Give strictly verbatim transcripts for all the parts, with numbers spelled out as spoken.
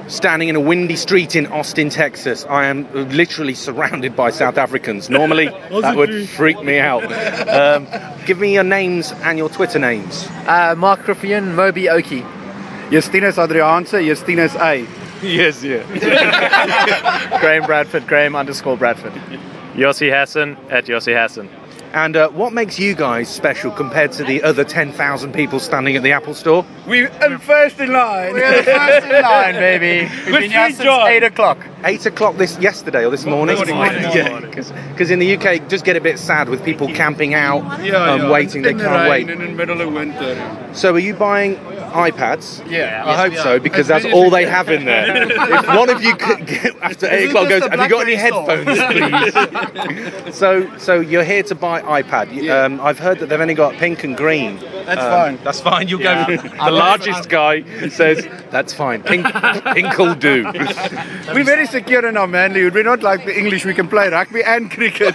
standing in a windy street in Austin, Texas. I am literally surrounded by South Africans. Normally, that would freak me out. Um, give me your names and your Twitter names. Uh, Mark Griffian, Moby Oki. Justinus Adriaanse, Justinus A. Yes, yeah. Graham Bradford, Graham underscore Bradford. Yossi Hassan at Yossi Hassan. And uh, what makes you guys special compared to the other ten thousand people standing at the Apple Store? We're first in line. We're first in line, baby. We've been here since eight o'clock. Eight o'clock this yesterday or this morning? Morning, morning, Yeah, because in the U K it does get a bit sad with people camping out Yeah, and yeah. waiting. They in the can't rain wait. and in the middle of winter. So are you buying iPads? Yeah. I hope so, because that's all they have in there. If one of you could get, after eight o'clock goes, have you got any headphones, please? so, so you're here to buy iPad. Yeah. Um, I've heard that they've only got pink and green. That's Um, fine. That's fine. You'll Yeah. go. The largest guy says that's fine. Pink, pink will do. We're very secure in our manlyhood. We're not like the English. We can play rugby and cricket.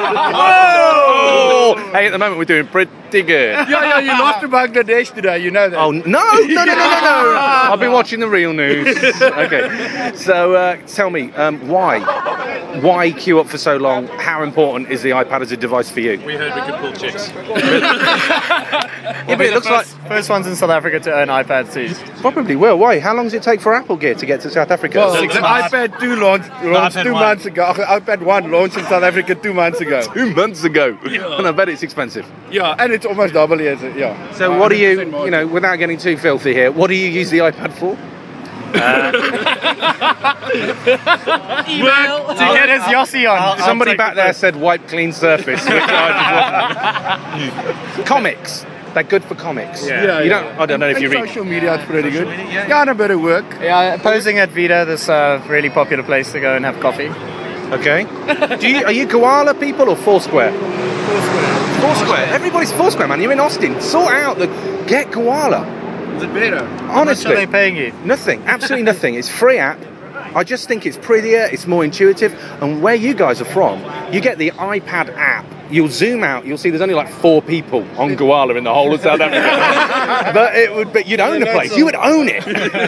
Oh! Hey, at the moment we're doing pretty good. Yeah, yeah, you lost to Bangladesh today, you know that. Oh no, no, no, no, no, no! I've been watching the real news. Okay, so uh, tell me, um, why, why queue up for so long? How important is the iPad as a device for you? We heard we could pull chicks. Yeah, but it looks like First ones in South Africa to earn iPads too. probably will. Why? How long does it take for Apple Gear to get to South Africa? Well, Six the months. iPad two launched, launched iPad two one. months ago. iPad one launched in South Africa two months ago. Two months ago, and I bet it's expensive. Yeah, and it's almost double as it, yeah. So, what do you, one hundred percent you know, without getting too filthy here, what do you use the iPad for? Email to get his Yossi on. Somebody back there said wipe clean surface. Which I comics. They're good for comics. Yeah. Yeah, You yeah. don't. I don't know if And you read. social media is pretty good. media, yeah. Yeah, and a bit of work. Yeah, posing at Vita, this uh, really popular place to go and have coffee. Okay. Do you, are you koala people or Foursquare? Foursquare. Everybody's Foursquare, man. You're in Austin. Sort out the get koala. Is it better? How much are Honestly, they paying you? nothing. Absolutely nothing. It's free app. I just think it's prettier. It's more intuitive. And where you guys are from, you get the iPad app. You'll zoom out. You'll see there's only like four people on koala in the whole of South Africa. but it would. But you'd own the place. You would own it.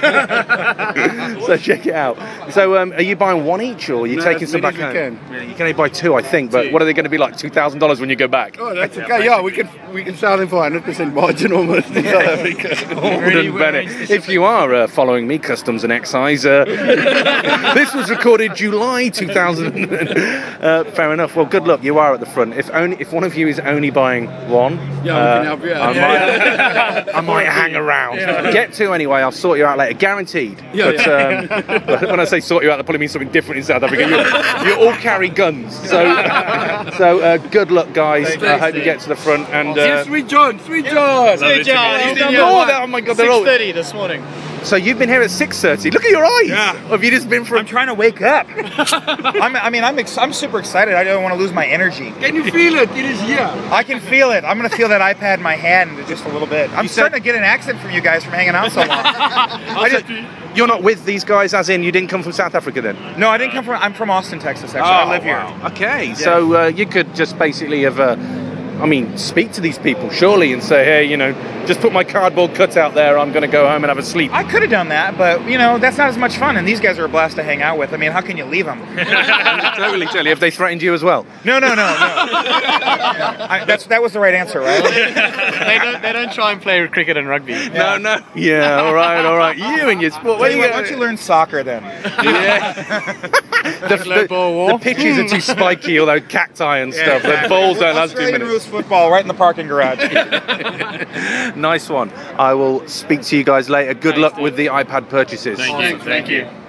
So check it out. So um, are you buying one each, or are you No, taking as some many back as we home? can. Yeah, you can only buy two, I think. But what are they going to be like? Two thousand dollars when you go back? Oh, that's okay. Yeah, we can we can sell them for one hundred percent margin almost in South Africa. Alden Bennett. If you are uh, following me, Customs and Excise, uh, this was recorded July two thousand. uh, fair enough. Well, good luck. You are at the front. If only if one of you is only buying one, Yeah, we uh, can help you out. I Yeah, might, I might hang around. Get two anyway. I'll sort you out later, guaranteed. Yeah, but um, but when I say sort you out, that probably means something different in South Africa. You, you all carry guns, so so uh, good luck, guys. I hope you get to the front and. Uh, Yes, Sweet John, Sweet John. Sweet John. He's been Oh, here that- oh my God, they're all. six thirty this morning. So you've been here at six thirty. Look at your eyes. Yeah. Or have you just been for? I'm trying to wake up. I'm, I mean, I'm ex- I'm super excited. I don't want to lose my energy. Can you feel it? It is here. I can feel it. I'm gonna feel that iPad in my hand in just a little bit. I'm You said- starting to get an accent from you guys from hanging out so long. I just, You're not with these guys, as in you didn't come from South Africa then? no, I didn't come from. I'm from Austin, Texas. Actually, I live here. Okay, so uh, you could just basically have, uh, I mean, speak to these people surely and say, hey, you know, just put my cardboard cutout there. I'm going to go home and have a sleep. I could have done that, but you know that's not as much fun. And these guys are a blast to hang out with. I mean, how can you leave them? totally, totally. Have they threatened you as well? No, no, no, no. I, that's that was the right answer, right? They don't, they don't try and play cricket and rugby. No, no. Yeah, all right, all right. You and your sport. Why Where you don't you learn soccer then? Yeah. the, Low ball the, wall. the pitches are too spiky, all those cacti and stuff. The balls don't last two Australian minutes. rules football right in the parking garage. Nice one. I will speak to you guys later. Good luck with the iPad purchases. Thank you. Thank you.